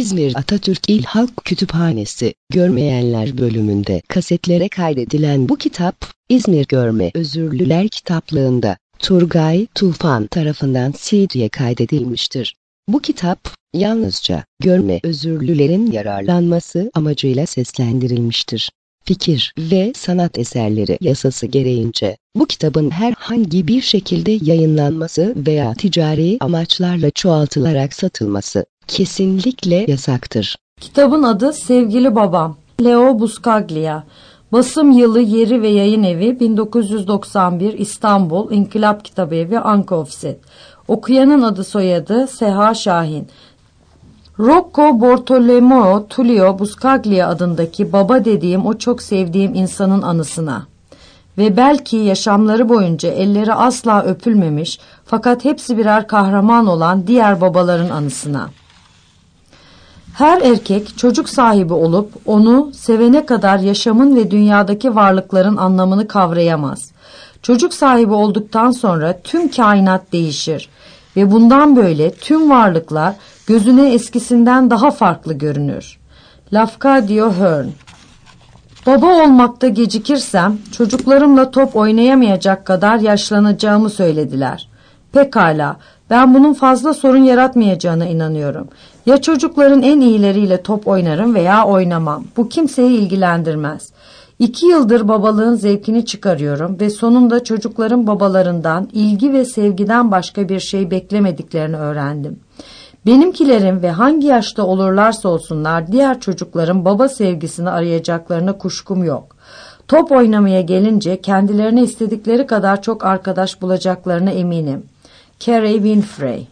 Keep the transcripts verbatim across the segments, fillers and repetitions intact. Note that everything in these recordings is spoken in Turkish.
İzmir Atatürk İl Halk Kütüphanesi Görmeyenler bölümünde kasetlere kaydedilen bu kitap, İzmir Görme Özürlüler kitaplığında Turgay Tufan tarafından C D'ye kaydedilmiştir. Bu kitap, yalnızca görme özürlülerin yararlanması amacıyla seslendirilmiştir. Fikir ve sanat eserleri yasası gereğince, bu kitabın herhangi bir şekilde yayınlanması veya ticari amaçlarla çoğaltılarak satılması kesinlikle yasaktır. Kitabın adı Sevgili Babam, Leo Buscaglia. Basım yılı, yeri ve yayın evi bin dokuz yüz doksan bir, İstanbul, İnkılap Kitabevi, Anka Offset. Okuyanın adı soyadı Seha Şahin. Rocco Bartolomeo Tullio Buscaglia adındaki baba dediğim o çok sevdiğim insanın anısına ve belki yaşamları boyunca elleri asla öpülmemiş fakat hepsi birer kahraman olan diğer babaların anısına. Her erkek çocuk sahibi olup onu sevene kadar yaşamın ve dünyadaki varlıkların anlamını kavrayamaz. Çocuk sahibi olduktan sonra tüm kainat değişir ve bundan böyle tüm varlıklar gözüne eskisinden daha farklı görünür. Lafcadio Hearn. Baba olmakta gecikirsem çocuklarımla top oynayamayacak kadar yaşlanacağımı söylediler. Pekala, ben bunun fazla sorun yaratmayacağına inanıyorum. Ya çocukların en iyileriyle top oynarım veya oynamam. Bu kimseyi ilgilendirmez. İki yıldır babalığın zevkini çıkarıyorum ve sonunda çocukların babalarından ilgi ve sevgiden başka bir şey beklemediklerini öğrendim. Benimkilerin ve hangi yaşta olurlarsa olsunlar diğer çocukların baba sevgisini arayacaklarına kuşkum yok. Top oynamaya gelince kendilerine istedikleri kadar çok arkadaş bulacaklarına eminim. Carey Winfrey.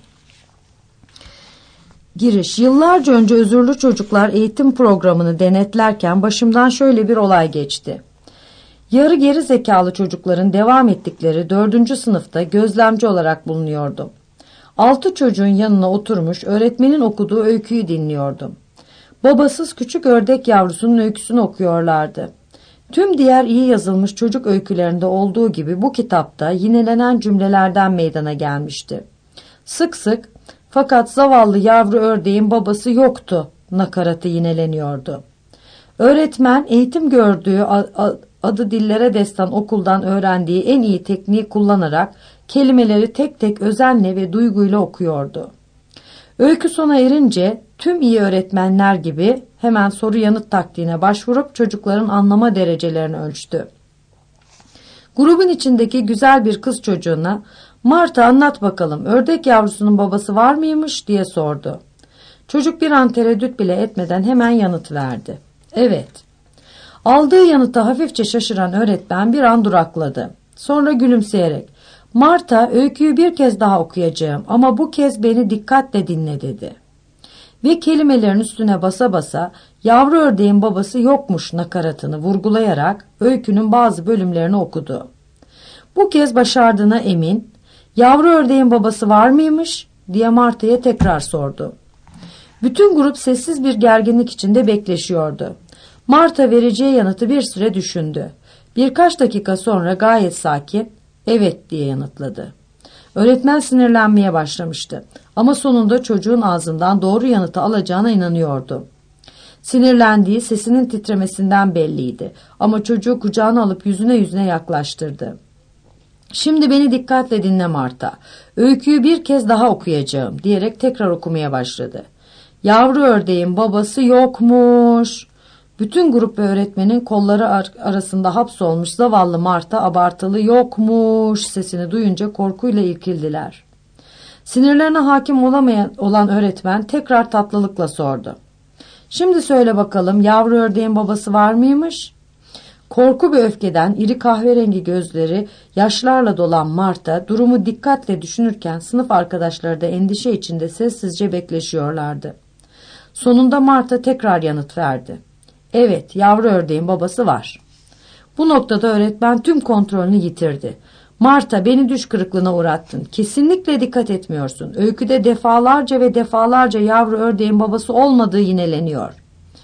Giriş. Yıllarca önce özürlü çocuklar eğitim programını denetlerken başımdan şöyle bir olay geçti. Yarı geri zekalı çocukların devam ettikleri dördüncü sınıfta gözlemci olarak bulunuyordum. Altı çocuğun yanına oturmuş öğretmenin okuduğu öyküyü dinliyordum. Babasız küçük ördek yavrusunun öyküsünü okuyorlardı. Tüm diğer iyi yazılmış çocuk öykülerinde olduğu gibi bu kitapta yinelenen cümlelerden meydana gelmişti. Sık sık fakat zavallı yavru ördeğin babası yoktu nakaratı yineleniyordu. Öğretmen eğitim gördüğü adı dillere destan okuldan öğrendiği en iyi tekniği kullanarak kelimeleri tek tek özenle ve duyguyla okuyordu. Öykü sona erince tüm iyi öğretmenler gibi hemen soru yanıt taktiğine başvurup çocukların anlama derecelerini ölçtü. Grubun içindeki güzel bir kız çocuğuna "Marta, anlat bakalım, ördek yavrusunun babası var mıymış?" diye sordu. Çocuk bir an tereddüt bile etmeden hemen yanıt verdi. Evet. Aldığı yanıta hafifçe şaşıran öğretmen bir an durakladı. Sonra gülümseyerek "Marta, öyküyü bir kez daha okuyacağım ama bu kez beni dikkatle dinle" dedi. Ve kelimelerin üstüne basa basa yavru ördeğin babası yokmuş nakaratını vurgulayarak öykünün bazı bölümlerini okudu. Bu kez başardığına emin, "Yavru ördeğin babası var mıymış?" diye Marta'ya tekrar sordu. Bütün grup sessiz bir gerginlik içinde bekleşiyordu. Marta vereceği yanıtı bir süre düşündü. Birkaç dakika sonra gayet sakin, "Evet" diye yanıtladı. Öğretmen sinirlenmeye başlamıştı ama sonunda çocuğun ağzından doğru yanıtı alacağına inanıyordu. Sinirlendiği sesinin titremesinden belliydi ama çocuğu kucağına alıp yüzüne yüzüne yaklaştırdı. "Şimdi beni dikkatle dinle Marta. Öyküyü bir kez daha okuyacağım" diyerek tekrar okumaya başladı. "Yavru ördeğin babası yokmuş." Bütün grup ve öğretmenin kolları ar- arasında hapsolmuş zavallı Marta abartılı "yokmuş" sesini duyunca korkuyla irkildiler. Sinirlerine hakim olamayan olan öğretmen tekrar tatlılıkla sordu. "Şimdi söyle bakalım, yavru ördeğin babası var mıymış?" Korku ve öfkeden iri kahverengi gözleri yaşlarla dolan Marta durumu dikkatle düşünürken sınıf arkadaşları da endişe içinde sessizce bekleşiyorlardı. Sonunda Marta tekrar yanıt verdi. "Evet, yavru ördeğin babası var." Bu noktada öğretmen tüm kontrolünü yitirdi. "Marta, beni düş kırıklığına uğrattın. Kesinlikle dikkat etmiyorsun. Öyküde defalarca ve defalarca yavru ördeğin babası olmadığı yineleniyor."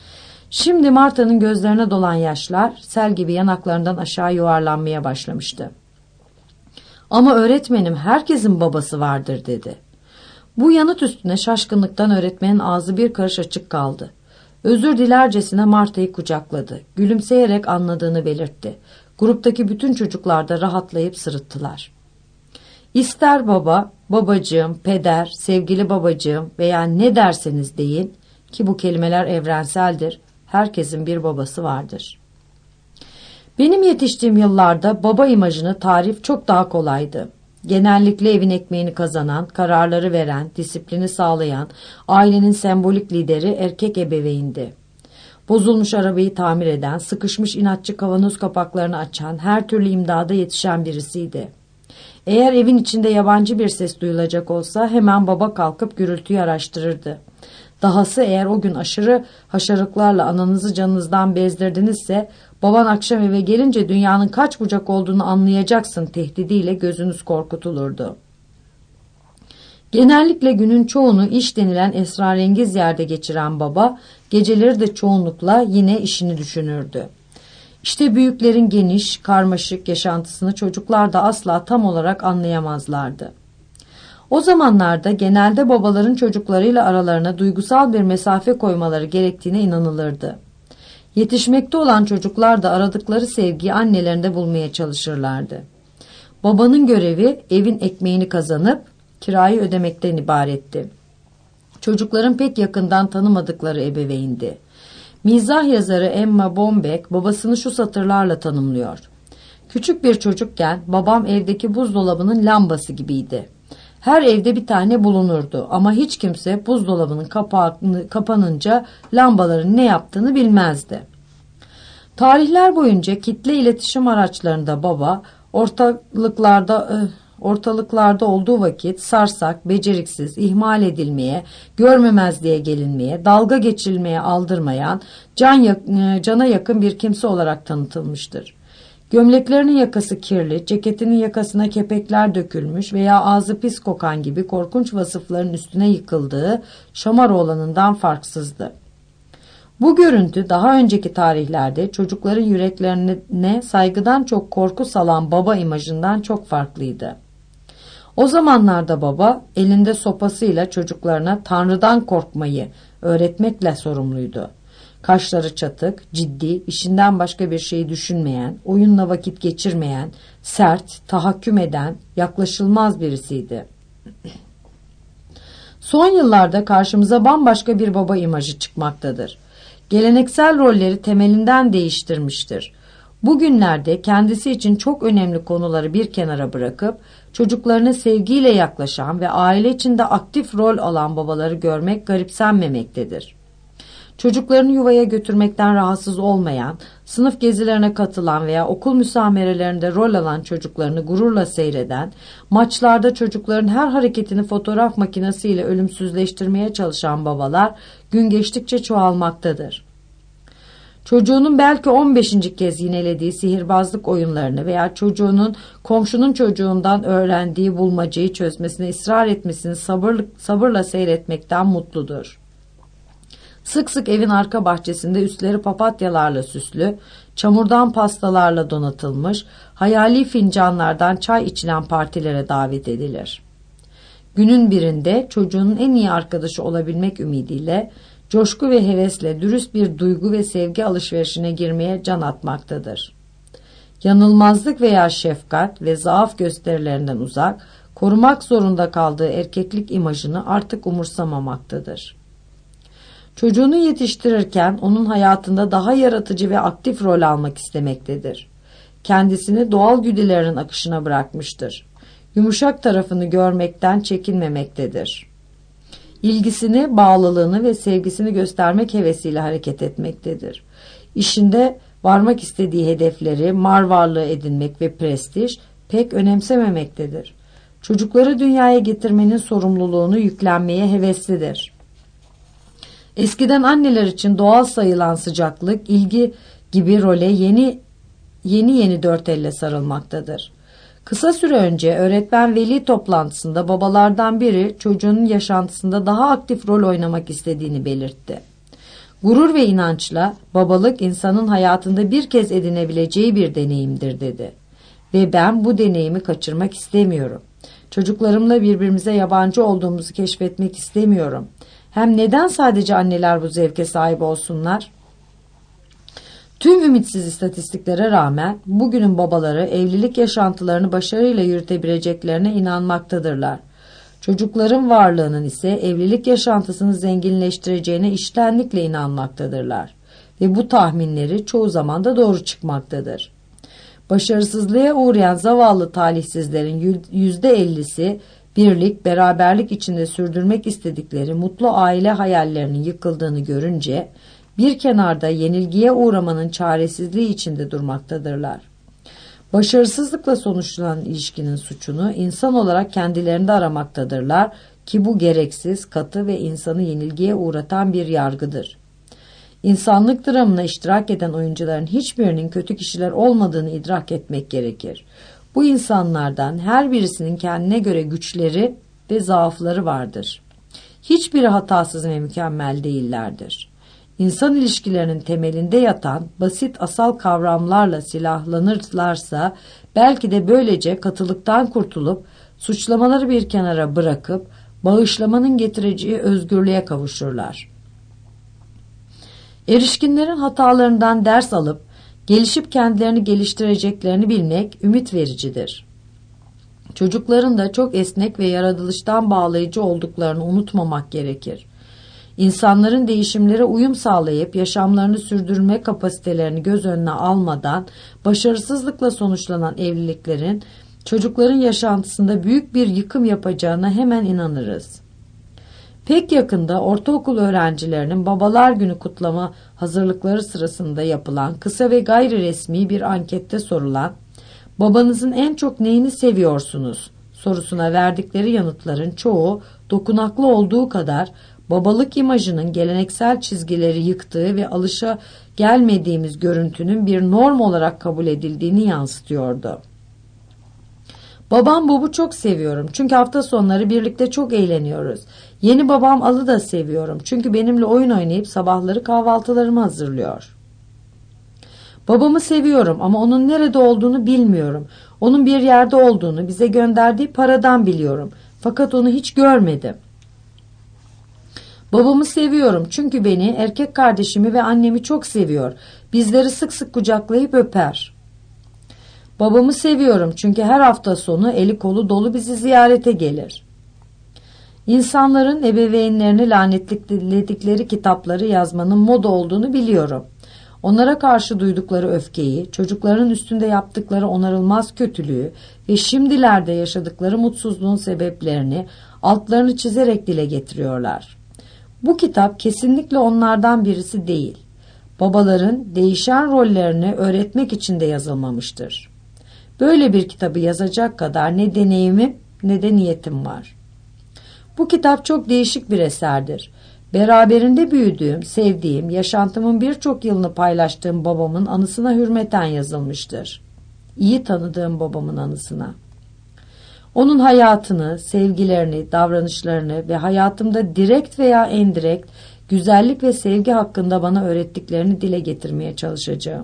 Şimdi Marta'nın gözlerine dolan yaşlar sel gibi yanaklarından aşağı yuvarlanmaya başlamıştı. "Ama öğretmenim, herkesin babası vardır" dedi. Bu yanıt üstüne şaşkınlıktan öğretmenin ağzı bir karış açık kaldı. Özür dilercesine Marta'yı kucakladı. Gülümseyerek anladığını belirtti. Gruptaki bütün çocuklar da rahatlayıp sırıttılar. İster baba, babacığım, peder, sevgili babacığım veya ne derseniz deyin ki bu kelimeler evrenseldir. Herkesin bir babası vardır. Benim yetiştiğim yıllarda baba imajını tarif çok daha kolaydı. Genellikle evin ekmeğini kazanan, kararları veren, disiplini sağlayan, ailenin sembolik lideri erkek ebeveyndi. Bozulmuş arabayı tamir eden, sıkışmış inatçı kavanoz kapaklarını açan, her türlü imdada yetişen birisiydi. Eğer evin içinde yabancı bir ses duyulacak olsa hemen baba kalkıp gürültüyü araştırırdı. Dahası eğer o gün aşırı haşarıklarla ananızı canınızdan bezdirdinizse baban akşam eve gelince dünyanın kaç bucak olduğunu anlayacaksın tehdidiyle gözünüz korkutulurdu. Genellikle günün çoğunu iş denilen esrarengiz yerde geçiren baba geceleri de çoğunlukla yine işini düşünürdü. İşte büyüklerin geniş, karmaşık yaşantısını çocuklar da asla tam olarak anlayamazlardı. O zamanlarda genelde babaların çocuklarıyla aralarına duygusal bir mesafe koymaları gerektiğine inanılırdı. Yetişmekte olan çocuklar da aradıkları sevgiyi annelerinde bulmaya çalışırlardı. Babanın görevi evin ekmeğini kazanıp kirayı ödemekten ibaretti. Çocukların pek yakından tanımadıkları ebeveyndi. Mizah yazarı Emma Bombeck babasını şu satırlarla tanımlıyor. Küçük bir çocukken babam evdeki buzdolabının lambası gibiydi. Her evde bir tane bulunurdu ama hiç kimse buzdolabının kapağını kapanınca lambaların ne yaptığını bilmezdi. Tarihler boyunca kitle iletişim araçlarında baba ortalıklarda ortalıklarda olduğu vakit sarsak, beceriksiz, ihmal edilmeye, görmemezliğe gelinmeye, dalga geçilmeye aldırmayan, can cana yakın bir kimse olarak tanıtılmıştır. Gömleklerinin yakası kirli, ceketinin yakasına kepekler dökülmüş veya ağzı pis kokan gibi korkunç vasıfların üstüne yıkıldığı Şamaroğlan'ından farksızdı. Bu görüntü daha önceki tarihlerde çocukların yüreklerine saygıdan çok korku salan baba imajından çok farklıydı. O zamanlarda baba elinde sopasıyla çocuklarına Tanrı'dan korkmayı öğretmekle sorumluydu. Kaşları çatık, ciddi, işinden başka bir şeyi düşünmeyen, oyunla vakit geçirmeyen, sert, tahakküm eden, yaklaşılmaz birisiydi. Son yıllarda karşımıza bambaşka bir baba imajı çıkmaktadır. Geleneksel rolleri temelinden değiştirmiştir. Bugünlerde kendisi için çok önemli konuları bir kenara bırakıp çocuklarına sevgiyle yaklaşan ve aile içinde aktif rol alan babaları görmek garipsenmemektedir. Çocuklarını yuvaya götürmekten rahatsız olmayan, sınıf gezilerine katılan veya okul müsamerelerinde rol alan çocuklarını gururla seyreden, maçlarda çocukların her hareketini fotoğraf makinesiyle ölümsüzleştirmeye çalışan babalar gün geçtikçe çoğalmaktadır. Çocuğunun belki on beşinci kez yinelediği sihirbazlık oyunlarını veya çocuğunun komşunun çocuğundan öğrendiği bulmacayı çözmesine ısrar etmesini sabırlı, sabırla seyretmekten mutludur. Sık sık evin arka bahçesinde üstleri papatyalarla süslü, çamurdan pastalarla donatılmış, hayali fincanlardan çay içilen partilere davet edilir. Günün birinde çocuğunun en iyi arkadaşı olabilmek ümidiyle, coşku ve hevesle dürüst bir duygu ve sevgi alışverişine girmeye can atmaktadır. Yanılmazlık veya şefkat ve zaaf gösterilerinden uzak, korumak zorunda kaldığı erkeklik imajını artık umursamamaktadır. Çocuğunu yetiştirirken onun hayatında daha yaratıcı ve aktif rol almak istemektedir. Kendisini doğal güdülerin akışına bırakmıştır. Yumuşak tarafını görmekten çekinmemektedir. İlgisini, bağlılığını ve sevgisini göstermek hevesiyle hareket etmektedir. İşinde varmak istediği hedefleri, mal varlığı edinmek ve prestij pek önemsememektedir. Çocukları dünyaya getirmenin sorumluluğunu yüklenmeye heveslidir. Eskiden anneler için doğal sayılan sıcaklık, ilgi gibi role yeni yeni yeni dört elle sarılmaktadır. Kısa süre önce öğretmen veli toplantısında babalardan biri çocuğunun yaşantısında daha aktif rol oynamak istediğini belirtti. Gurur ve inançla babalık insanın hayatında bir kez edinebileceği bir deneyimdir dedi. Ve ben bu deneyimi kaçırmak istemiyorum. Çocuklarımla birbirimize yabancı olduğumuzu keşfetmek istemiyorum. Hem neden sadece anneler bu zevke sahip olsunlar? Tüm ümitsiz istatistiklere rağmen bugünün babaları evlilik yaşantılarını başarıyla yürütebileceklerine inanmaktadırlar. Çocukların varlığının ise evlilik yaşantısını zenginleştireceğine içtenlikle inanmaktadırlar. Ve bu tahminleri çoğu zaman da doğru çıkmaktadır. Başarısızlığa uğrayan zavallı talihsizlerin yüzde ellisi birlik, beraberlik içinde sürdürmek istedikleri mutlu aile hayallerinin yıkıldığını görünce bir kenarda yenilgiye uğramanın çaresizliği içinde durmaktadırlar. Başarısızlıkla sonuçlanan ilişkinin suçunu insan olarak kendilerinde aramaktadırlar ki bu gereksiz, katı ve insanı yenilgiye uğratan bir yargıdır. İnsanlık dramına iştirak eden oyuncuların hiçbirinin kötü kişiler olmadığını idrak etmek gerekir. Bu insanlardan her birisinin kendine göre güçleri ve zaafları vardır. Hiçbiri hatasız ve mükemmel değillerdir. İnsan ilişkilerinin temelinde yatan basit asal kavramlarla silahlanırlarsa belki de böylece katılıktan kurtulup suçlamaları bir kenara bırakıp bağışlamanın getireceği özgürlüğe kavuşurlar. Erişkinlerin hatalarından ders alıp gelişip kendilerini geliştireceklerini bilmek ümit vericidir. Çocukların da çok esnek ve yaratılıştan bağlayıcı olduklarını unutmamak gerekir. İnsanların değişimlere uyum sağlayıp yaşamlarını sürdürme kapasitelerini göz önüne almadan başarısızlıkla sonuçlanan evliliklerin çocukların yaşantısında büyük bir yıkım yapacağına hemen inanırız. Pek yakında ortaokul öğrencilerinin Babalar Günü kutlama hazırlıkları sırasında yapılan kısa ve gayri resmi bir ankette sorulan "Babanızın en çok neyini seviyorsunuz?" sorusuna verdikleri yanıtların çoğu dokunaklı olduğu kadar babalık imajının geleneksel çizgileri yıktığı ve alışa gelmediğimiz görüntünün bir norm olarak kabul edildiğini yansıtıyordu. Babam Bob'u çok seviyorum çünkü hafta sonları birlikte çok eğleniyoruz. Yeni babam Al'ı da seviyorum çünkü benimle oyun oynayıp sabahları kahvaltılarımı hazırlıyor. Babamı seviyorum ama onun nerede olduğunu bilmiyorum. Onun bir yerde olduğunu bize gönderdiği paradan biliyorum. Fakat onu hiç görmedim. Babamı seviyorum çünkü beni, erkek kardeşimi ve annemi çok seviyor. Bizleri sık sık kucaklayıp öper. Babamı seviyorum çünkü her hafta sonu eli kolu dolu bizi ziyarete gelir. İnsanların ebeveynlerini lanetledikleri kitapları yazmanın moda olduğunu biliyorum. Onlara karşı duydukları öfkeyi, çocukların üstünde yaptıkları onarılmaz kötülüğü ve şimdilerde yaşadıkları mutsuzluğun sebeplerini altlarını çizerek dile getiriyorlar. Bu kitap kesinlikle onlardan birisi değil. Babaların değişen rollerini öğretmek için de yazılmamıştır. Böyle bir kitabı yazacak kadar ne deneyimim ne de niyetim var. Bu kitap çok değişik bir eserdir. Beraberinde büyüdüğüm, sevdiğim, yaşantımın birçok yılını paylaştığım babamın anısına hürmeten yazılmıştır. İyi tanıdığım babamın anısına. Onun hayatını, sevgilerini, davranışlarını ve hayatımda direkt veya indirekt güzellik ve sevgi hakkında bana öğrettiklerini dile getirmeye çalışacağım.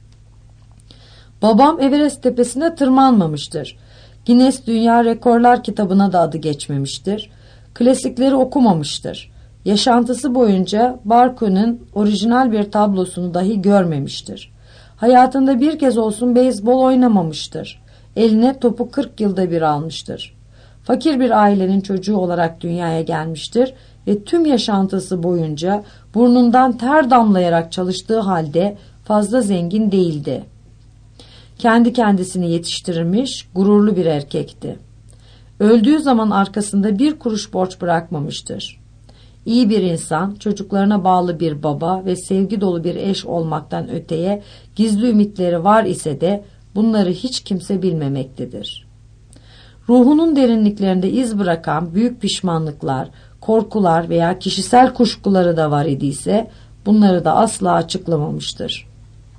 Babam Everest tepesine tırmanmamıştır. Guinness Dünya Rekorlar kitabına da adı geçmemiştir. Klasikleri okumamıştır. Yaşantısı boyunca Barco'nun orijinal bir tablosunu dahi görmemiştir. Hayatında bir kez olsun beyzbol oynamamıştır. Eline topu kırk yılda bir almıştır. Fakir bir ailenin çocuğu olarak dünyaya gelmiştir ve tüm yaşantısı boyunca burnundan ter damlayarak çalıştığı halde fazla zengin değildi. Kendi kendisini yetiştirmiş, gururlu bir erkekti. Öldüğü zaman arkasında bir kuruş borç bırakmamıştır. İyi bir insan, çocuklarına bağlı bir baba ve sevgi dolu bir eş olmaktan öteye gizli ümitleri var ise de bunları hiç kimse bilmemektedir. Ruhunun derinliklerinde iz bırakan büyük pişmanlıklar, korkular veya kişisel kuşkuları da var idiyse bunları da asla açıklamamıştır.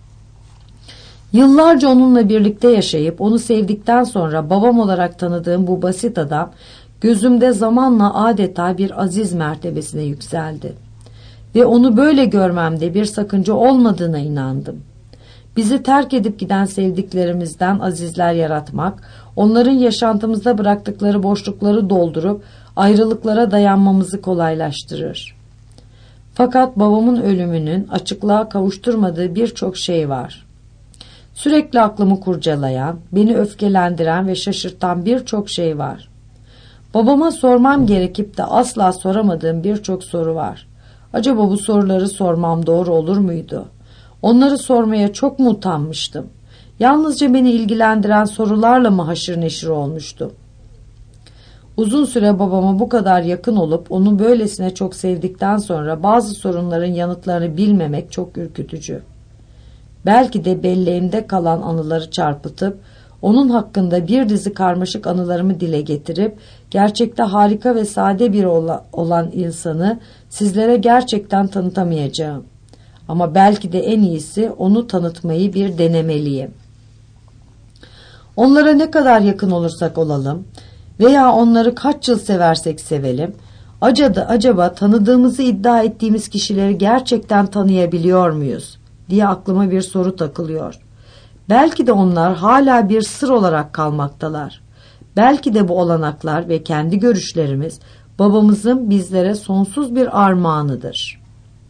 Yıllarca onunla birlikte yaşayıp onu sevdikten sonra babam olarak tanıdığım bu basit adam gözümde zamanla adeta bir aziz mertebesine yükseldi. Ve onu böyle görmemde bir sakınca olmadığına inandım. bizi terk edip giden sevdiklerimizden azizler yaratmak, onların yaşantımızda bıraktıkları boşlukları doldurup ayrılıklara dayanmamızı kolaylaştırır. Fakat babamın ölümünün açıklığa kavuşturmadığı birçok şey var. Sürekli aklımı kurcalayan, beni öfkelendiren ve şaşırtan birçok şey var. Babama sormam gerekip de asla soramadığım birçok soru var. Acaba bu soruları sormam doğru olur muydu? Onları sormaya çok mu utanmıştım? Yalnızca beni ilgilendiren sorularla mı haşır neşir olmuştum? Uzun süre babama bu kadar yakın olup onu böylesine çok sevdikten sonra bazı sorunların yanıtlarını bilmemek çok ürkütücü. Belki de belleğimde kalan anıları çarpıtıp, onun hakkında bir dizi karmaşık anılarımı dile getirip, gerçekte harika ve sade bir olan insanı sizlere gerçekten tanıtamayacağım. Ama belki de en iyisi onu tanıtmayı bir denemeliyim. Onlara ne kadar yakın olursak olalım veya onları kaç yıl seversek sevelim, acaba, acaba tanıdığımızı iddia ettiğimiz kişileri gerçekten tanıyabiliyor muyuz diye aklıma bir soru takılıyor. Belki de onlar hala bir sır olarak kalmaktalar. Belki de bu olanaklar ve kendi görüşlerimiz babamızın bizlere sonsuz bir armağanıdır.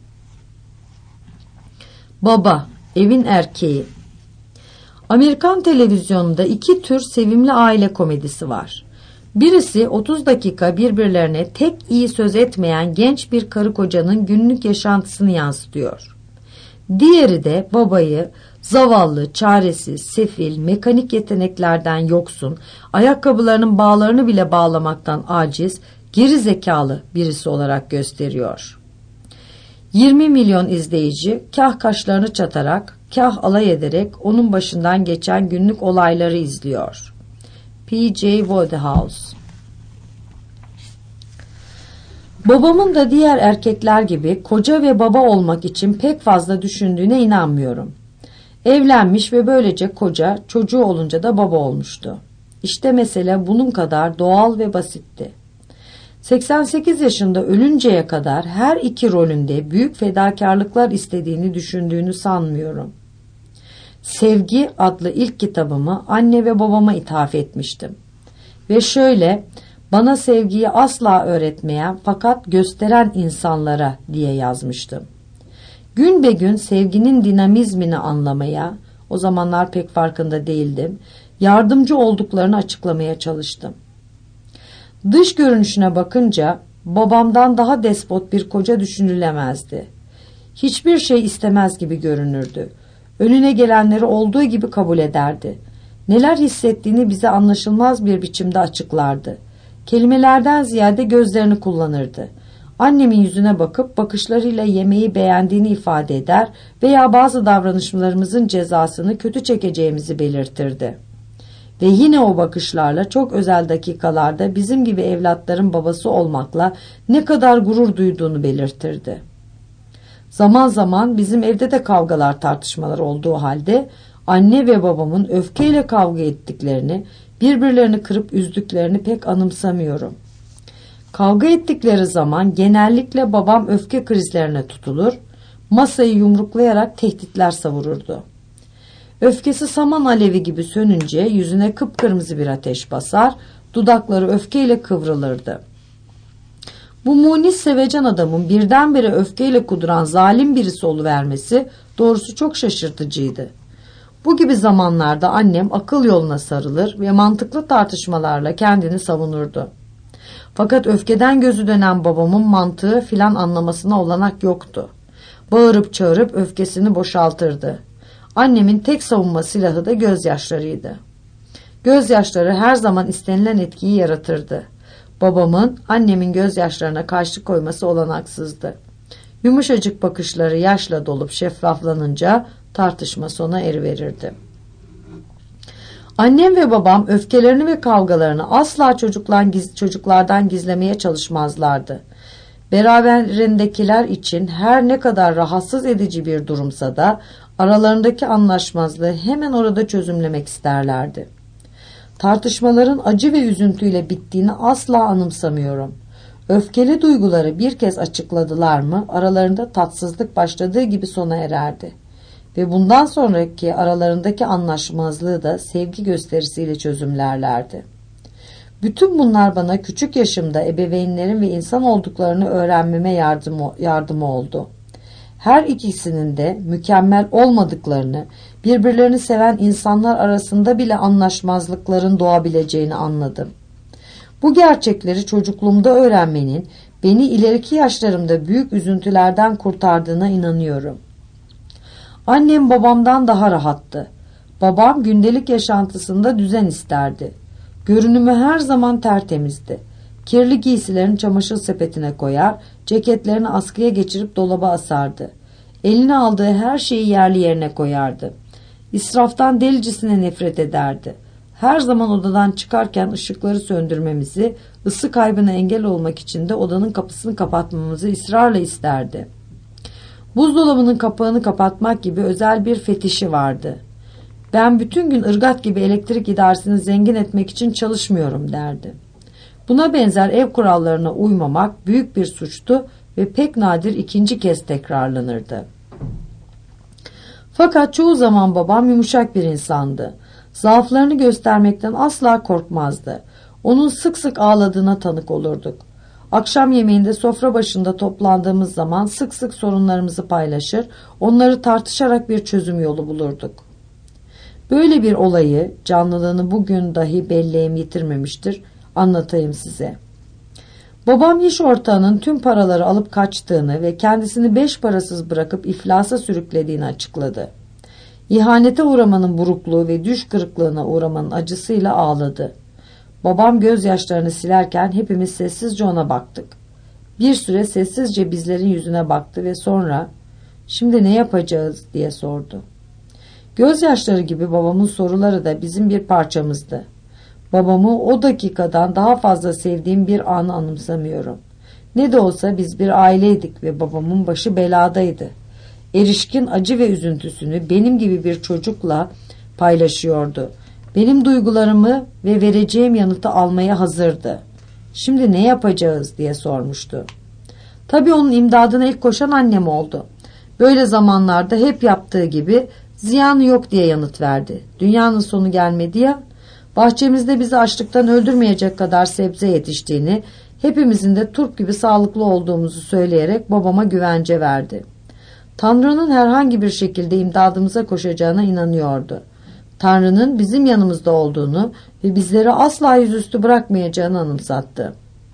Baba, evin erkeği. Amerikan televizyonunda iki tür sevimli aile komedisi var. Birisi otuz dakika birbirlerine tek iyi söz etmeyen genç bir karı kocanın günlük yaşantısını yansıtıyor. Diğeri de babayı zavallı, çaresiz, sefil, mekanik yeteneklerden yoksun, ayakkabılarının bağlarını bile bağlamaktan aciz, geri zekalı birisi olarak gösteriyor. yirmi milyon izleyici kah kaşlarını çatarak, kah alay ederek onun başından geçen günlük olayları izliyor. P J Wodehouse. Babamın da diğer erkekler gibi koca ve baba olmak için pek fazla düşündüğüne inanmıyorum. Evlenmiş ve böylece koca, çocuğu olunca da baba olmuştu. İşte mesele bunun kadar doğal ve basitti. seksen sekiz yaşında ölünceye kadar her iki rolünde büyük fedakarlıklar istediğini düşündüğünü sanmıyorum. Sevgi adlı ilk kitabımı anne ve babama ithaf etmiştim. Ve şöyle, bana sevgiyi asla öğretmeyen fakat gösteren insanlara diye yazmıştım. Gün be gün sevginin dinamizmini anlamaya, o zamanlar pek farkında değildim, yardımcı olduklarını açıklamaya çalıştım. Dış görünüşüne bakınca babamdan daha despot bir koca düşünülemezdi. Hiçbir şey istemez gibi görünürdü. Önüne gelenleri olduğu gibi kabul ederdi. Neler hissettiğini bize anlaşılmaz bir biçimde açıklardı. Kelimelerden ziyade gözlerini kullanırdı. Annemin yüzüne bakıp bakışlarıyla yemeği beğendiğini ifade eder veya bazı davranışlarımızın cezasını kötü çekeceğimizi belirtirdi. Ve yine o bakışlarla çok özel dakikalarda bizim gibi evlatların babası olmakla ne kadar gurur duyduğunu belirtirdi. Zaman zaman bizim evde de kavgalar tartışmalar olduğu halde anne ve babamın öfkeyle kavga ettiklerini, birbirlerini kırıp üzdüklerini pek anımsamıyorum. Kavga ettikleri zaman genellikle babam öfke krizlerine tutulur, masayı yumruklayarak tehditler savururdu. Öfkesi saman alevi gibi sönünce yüzüne kıpkırmızı bir ateş basar, dudakları öfkeyle kıvrılırdı. Bu munis sevecen adamın birdenbire öfkeyle kuduran zalim birisi oluvermesi doğrusu çok şaşırtıcıydı. Bu gibi zamanlarda annem akıl yoluna sarılır ve mantıklı tartışmalarla kendini savunurdu. Fakat öfkeden gözü dönen babamın mantığı filan anlamasına olanak yoktu. Bağırıp çağırıp öfkesini boşaltırdı. Annemin tek savunma silahı da gözyaşlarıydı. Gözyaşları her zaman istenilen etkiyi yaratırdı. Babamın annemin gözyaşlarına karşı koyması olanaksızdı. Yumuşacık bakışları yaşla dolup şeffaflanınca tartışma sona eriverirdi. Annem ve babam öfkelerini ve kavgalarını asla çocuklardan gizlemeye çalışmazlardı. Beraberindekiler için her ne kadar rahatsız edici bir durumsa da aralarındaki anlaşmazlığı hemen orada çözümlemek isterlerdi. Tartışmaların acı ve üzüntüyle bittiğini asla anımsamıyorum. Öfkeli duyguları bir kez açıkladılar mı aralarında tatsızlık başladığı gibi sona ererdi. ve bundan sonraki aralarındaki anlaşmazlığı da sevgi gösterisiyle çözümlerlerdi. Bütün bunlar bana küçük yaşımda ebeveynlerin ve insan olduklarını öğrenmeme yardımı, yardımı oldu. Her ikisinin de mükemmel olmadıklarını, birbirlerini seven insanlar arasında bile anlaşmazlıkların doğabileceğini anladım. Bu gerçekleri çocukluğumda öğrenmenin beni ileriki yaşlarımda büyük üzüntülerden kurtardığına inanıyorum. Annem babamdan daha rahattı. Babam gündelik yaşantısında düzen isterdi. Görünümü her zaman tertemizdi. Kirli giysilerini çamaşır sepetine koyar, ceketlerini askıya geçirip dolaba asardı. Eline aldığı her şeyi yerli yerine koyardı. İsraftan delicesine nefret ederdi. Her zaman odadan çıkarken ışıkları söndürmemizi, ısı kaybına engel olmak için de odanın kapısını kapatmamızı ısrarla isterdi. Buzdolabının kapağını kapatmak gibi özel bir fetişi vardı. Ben bütün gün ırgat gibi elektrik idaresini zengin etmek için çalışmıyorum derdi. Buna benzer ev kurallarına uymamak büyük bir suçtu ve pek nadir ikinci kez tekrarlanırdı. Fakat çoğu zaman babam yumuşak bir insandı. Zaaflarını göstermekten asla korkmazdı. Onun sık sık ağladığına tanık olurduk. Akşam yemeğinde sofra başında toplandığımız zaman sık sık sorunlarımızı paylaşır, onları tartışarak bir çözüm yolu bulurduk. Böyle bir olayı, canlılığını bugün dahi belleğim yitirmemiştir, anlatayım size. Babam iş ortağının tüm paraları alıp kaçtığını ve kendisini beş parasız bırakıp iflasa sürüklediğini açıkladı. İhanete uğramanın burukluğu ve düş kırıklığına uğramanın acısıyla ağladı. Babam gözyaşlarını silerken hepimiz sessizce ona baktık. Bir süre sessizce bizlerin yüzüne baktı ve sonra "Şimdi ne yapacağız?" diye sordu. Gözyaşları gibi babamın soruları da bizim bir parçamızdı. Babamı o dakikadan daha fazla sevdiğim bir anı anımsamıyorum. Ne de olsa biz bir aileydik ve babamın başı beladaydı. Erişkin acı ve üzüntüsünü benim gibi bir çocukla paylaşıyordu. Benim duygularımı ve vereceğim yanıtı almaya hazırdı. "Şimdi ne yapacağız?" diye sormuştu. Tabii onun imdadına ilk koşan annem oldu. Böyle zamanlarda hep yaptığı gibi "Ziyanı yok" diye yanıt verdi. Dünyanın sonu gelmedi ya. Bahçemizde bizi açlıktan öldürmeyecek kadar sebze yetiştiğini, hepimizin de turp gibi sağlıklı olduğumuzu söyleyerek babama güvence verdi. Tanrı'nın herhangi bir şekilde imdadımıza koşacağına inanıyordu. Tanrı'nın bizim yanımızda olduğunu ve bizleri asla yüzüstü bırakmayacağını anımsattı.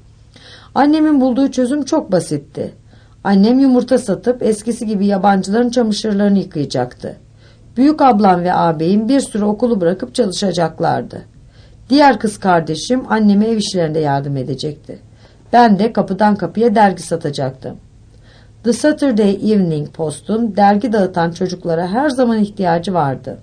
Annemin bulduğu çözüm çok basitti. Annem yumurta satıp eskisi gibi yabancıların çamaşırlarını yıkayacaktı. Büyük ablam ve ağabeyim bir süre okulu bırakıp çalışacaklardı. Diğer kız kardeşim anneme ev işlerinde yardım edecekti. Ben de kapıdan kapıya dergi satacaktım. The Saturday Evening Post'un dergi dağıtan çocuklara her zaman ihtiyacı vardı.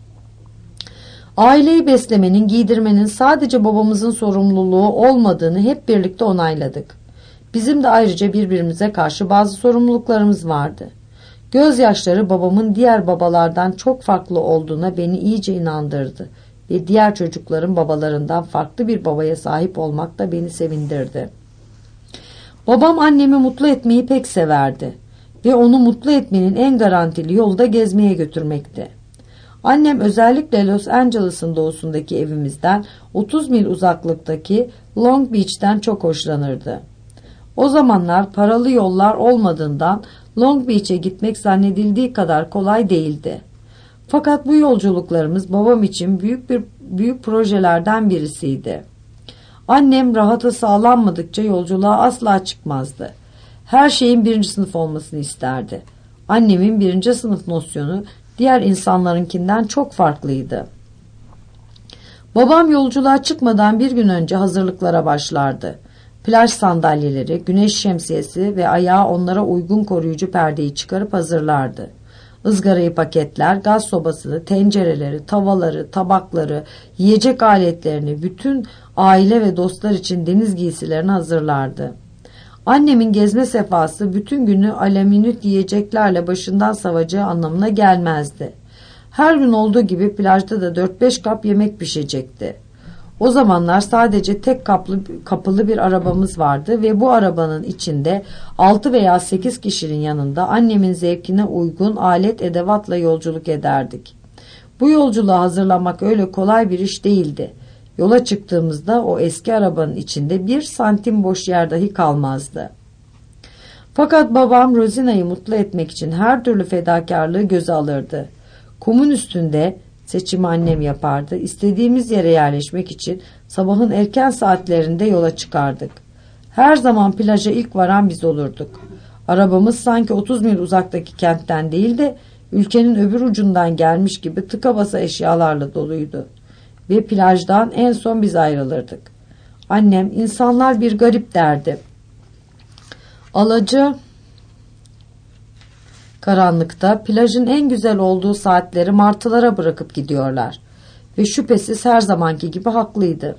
Aileyi beslemenin, giydirmenin sadece babamızın sorumluluğu olmadığını hep birlikte onayladık. Bizim de ayrıca birbirimize karşı bazı sorumluluklarımız vardı. Gözyaşları babamın diğer babalardan çok farklı olduğuna beni iyice inandırdı ve diğer çocukların babalarından farklı bir babaya sahip olmak da beni sevindirdi. Babam annemi mutlu etmeyi pek severdi ve onu mutlu etmenin en garantili yolu da gezmeye götürmekti. Annem özellikle Los Angeles'ın doğusundaki evimizden otuz mil uzaklıktaki Long Beach'ten çok hoşlanırdı. O zamanlar paralı yollar olmadığından Long Beach'e gitmek zannedildiği kadar kolay değildi. Fakat bu yolculuklarımız babam için büyük bir büyük projelerden birisiydi. Annem rahatı sağlanmadıkça yolculuğa asla çıkmazdı. Her şeyin birinci sınıf olmasını isterdi. Annemin birinci sınıf nosyonu diğer insanlarınkinden çok farklıydı. Babam yolculuğa çıkmadan bir gün önce hazırlıklara başlardı. Plaj sandalyeleri, güneş şemsiyesi ve ayağa onlara uygun koruyucu perdeyi çıkarıp hazırlardı. Izgarayı paketler, gaz sobasını, tencereleri, tavaları, tabakları, yiyecek aletlerini, bütün aile ve dostlar için deniz giysilerini hazırlardı. Annemin gezme sefası bütün günü aleminüt yiyeceklerle başından savacağı anlamına gelmezdi. Her gün olduğu gibi plajda da dört beş kap yemek pişecekti. O zamanlar sadece tek kaplı, kapılı bir arabamız vardı ve bu arabanın içinde altı veya sekiz kişinin yanında annemin zevkine uygun alet edevatla yolculuk ederdik. Bu yolculuğa hazırlanmak öyle kolay bir iş değildi. Yola çıktığımızda o eski arabanın içinde bir santim boş yer dahi kalmazdı. Fakat babam Rosina'yı mutlu etmek için her türlü fedakarlığı göze alırdı. Kumun üstünde seçimi annem yapardı. İstediğimiz yere yerleşmek için sabahın erken saatlerinde yola çıkardık. Her zaman plaja ilk varan biz olurduk. Arabamız sanki otuz mil uzaktaki kentten değil de ülkenin öbür ucundan gelmiş gibi tıka basa eşyalarla doluydu. Ve plajdan en son biz ayrılırdık. Annem insanlar bir garip derdi. Alaca karanlıkta plajın en güzel olduğu saatleri martılara bırakıp gidiyorlar. Ve şüphesiz her zamanki gibi haklıydı.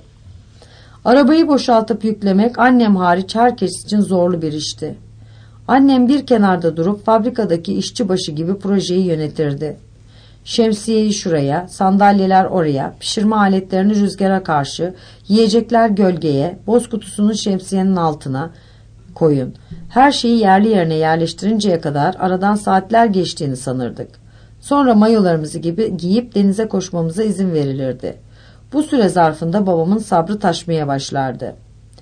Arabayı boşaltıp yüklemek annem hariç herkes için zorlu bir işti. Annem bir kenarda durup fabrikadaki işçi başı gibi projeyi yönetirdi. Şemsiyeyi şuraya, sandalyeler oraya, pişirme aletlerini rüzgara karşı, yiyecekler gölgeye, boz kutusunu şemsiyenin altına koyun. Her şeyi yerli yerine yerleştirinceye kadar aradan saatler geçtiğini sanırdık. Sonra mayolarımızı gibi giyip denize koşmamıza izin verilirdi. Bu süre zarfında babamın sabrı taşmaya başlardı.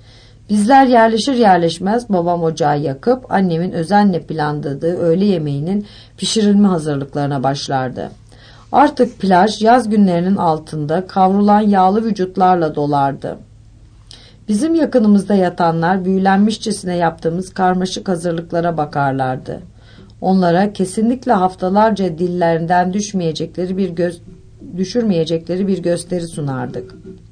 Bizler yerleşir yerleşmez babam ocağı yakıp annemin özenle planladığı öğle yemeğinin pişirilme hazırlıklarına başlardı. Artık plaj yaz günlerinin altında kavrulan yağlı vücutlarla dolardı. Bizim yakınımızda yatanlar büyülenmişçesine yaptığımız karmaşık hazırlıklara bakarlardı. Onlara kesinlikle haftalarca dillerinden düşmeyecekleri bir göz, düşürmeyecekleri bir gösteri sunardık.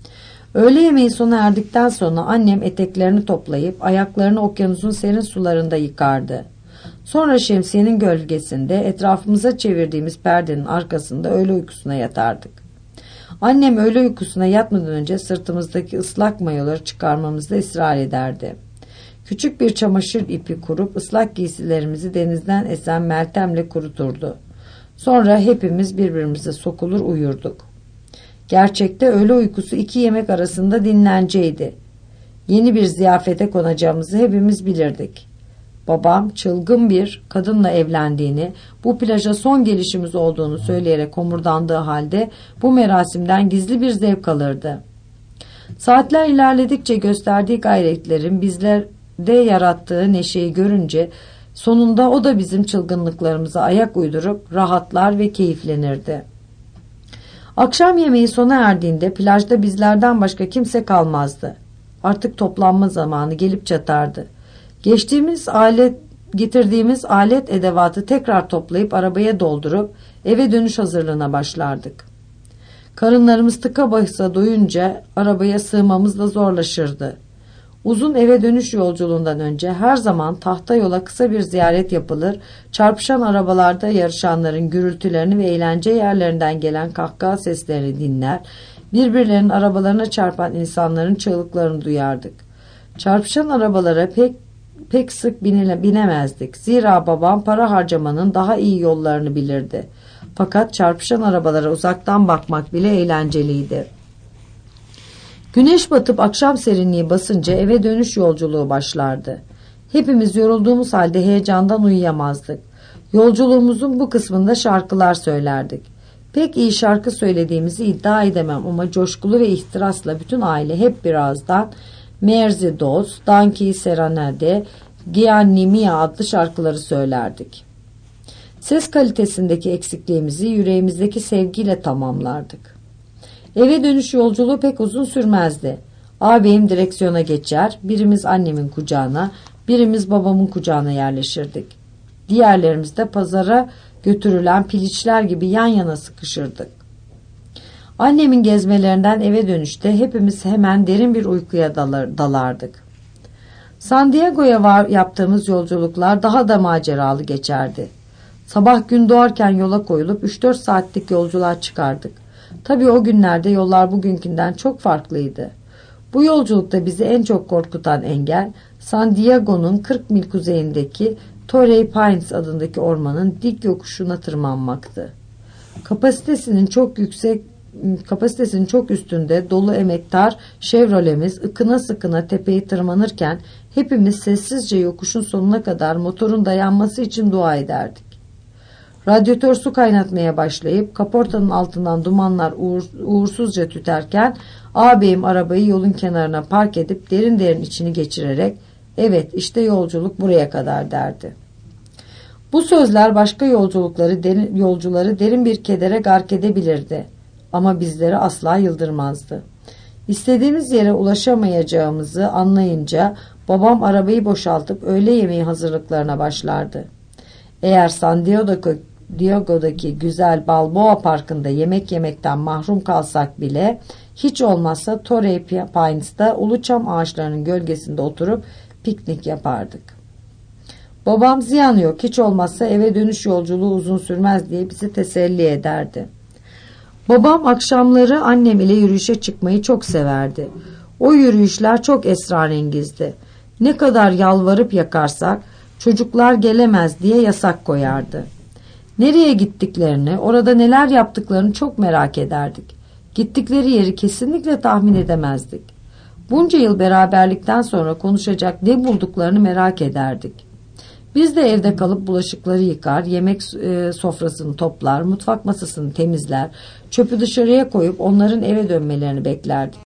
Öğle yemeği sona erdikten sonra annem eteklerini toplayıp ayaklarını okyanusun serin sularında yıkardı. Sonra şemsiyenin gölgesinde etrafımıza çevirdiğimiz perdenin arkasında öğle uykusuna yatardık. Annem öğle uykusuna yatmadan önce sırtımızdaki ıslak mayoları çıkarmamızda ısrar ederdi. Küçük bir çamaşır ipi kurup ıslak giysilerimizi denizden esen Meltem'le kuruturdu. Sonra hepimiz birbirimize sokulur uyurduk. Gerçekte öğle uykusu iki yemek arasında dinlenceydi. Yeni bir ziyafete konacağımızı hepimiz bilirdik. Babam çılgın bir kadınla evlendiğini, bu plaja son gelişimiz olduğunu söyleyerek homurdandığı halde bu merasimden gizli bir zevk alırdı. Saatler ilerledikçe gösterdiği gayretlerin bizlerde yarattığı neşeyi görünce sonunda o da bizim çılgınlıklarımıza ayak uydurup rahatlar ve keyiflenirdi. Akşam yemeği sona erdiğinde plajda bizlerden başka kimse kalmazdı. Artık toplanma zamanı gelip çatardı. Geçtiğimiz alet, getirdiğimiz alet edevatı tekrar toplayıp arabaya doldurup eve dönüş hazırlığına başlardık. Karınlarımız tıka basa doyunca arabaya sığmamız da zorlaşırdı. Uzun eve dönüş yolculuğundan önce her zaman tahta yola kısa bir ziyaret yapılır, çarpışan arabalarda yarışanların gürültülerini ve eğlence yerlerinden gelen kahkaha seslerini dinler, birbirlerinin arabalarına çarpan insanların çığlıklarını duyardık. Çarpışan arabalara pek pek sık binile, binemezdik. Zira babam para harcamanın daha iyi yollarını bilirdi. Fakat çarpışan arabalara uzaktan bakmak bile eğlenceliydi. Güneş batıp akşam serinliği basınca eve dönüş yolculuğu başlardı. Hepimiz yorulduğumuz halde heyecandan uyuyamazdık. Yolculuğumuzun bu kısmında şarkılar söylerdik. Pek iyi şarkı söylediğimizi iddia edemem ama coşkulu ve ihtirasla bütün aile hep birazdan Mercedes, Danki Serenade, Gianni Mia adlı şarkıları söylerdik. Ses kalitesindeki eksikliğimizi yüreğimizdeki sevgiyle tamamlardık. Eve dönüş yolculuğu pek uzun sürmezdi. Ağabeyim direksiyona geçer, birimiz annemin kucağına, birimiz babamın kucağına yerleşirdik. Diğerlerimiz de pazara götürülen piliçler gibi yan yana sıkışırdık. Annemin gezmelerinden eve dönüşte hepimiz hemen derin bir uykuya dalar, dalardık. San Diego'ya var yaptığımız yolculuklar daha da maceralı geçerdi. Sabah gün doğarken yola koyulup üç dört saatlik yolculuğa çıkardık. Tabii o günlerde yollar bugünkünden çok farklıydı. Bu yolculukta bizi en çok korkutan engel San Diego'nun kırk mil kuzeyindeki Torrey Pines adındaki ormanın dik yokuşuna tırmanmaktı. Kapasitesinin çok yüksek kapasitesinin çok üstünde dolu emektar Chevrolet'imiz ıkına sıkına tepeyi tırmanırken hepimiz sessizce yokuşun sonuna kadar motorun dayanması için dua ederdik. Radyatör su kaynatmaya başlayıp kaportanın altından dumanlar uğur, uğursuzca tüterken ağabeyim arabayı yolun kenarına park edip derin derin içini geçirerek "Evet, işte yolculuk buraya kadar" derdi. Bu sözler başka yolculukları derin, yolcuları derin bir kedere gark edebilirdi. Ama bizleri asla yıldırmazdı. İstediğimiz yere ulaşamayacağımızı anlayınca babam arabayı boşaltıp öğle yemeği hazırlıklarına başlardı. Eğer San Diego'daki, Diego'daki güzel Balboa Parkı'nda yemek yemekten mahrum kalsak bile hiç olmazsa Torrey Pines'ta uluçam ağaçlarının gölgesinde oturup piknik yapardık. Babam ziyan yok, hiç olmazsa eve dönüş yolculuğu uzun sürmez diye bizi teselli ederdi. Babam akşamları annem ile yürüyüşe çıkmayı çok severdi. O yürüyüşler çok esrarengizdi. Ne kadar yalvarıp yakarsak çocuklar gelemez diye yasak koyardı. Nereye gittiklerini, orada neler yaptıklarını çok merak ederdik. Gittikleri yeri kesinlikle tahmin edemezdik. Bunca yıl beraberlikten sonra konuşacak ne bulduklarını merak ederdik. Biz de evde kalıp bulaşıkları yıkar, yemek sofrasını toplar, mutfak masasını temizler, çöpü dışarıya koyup onların eve dönmelerini beklerdik.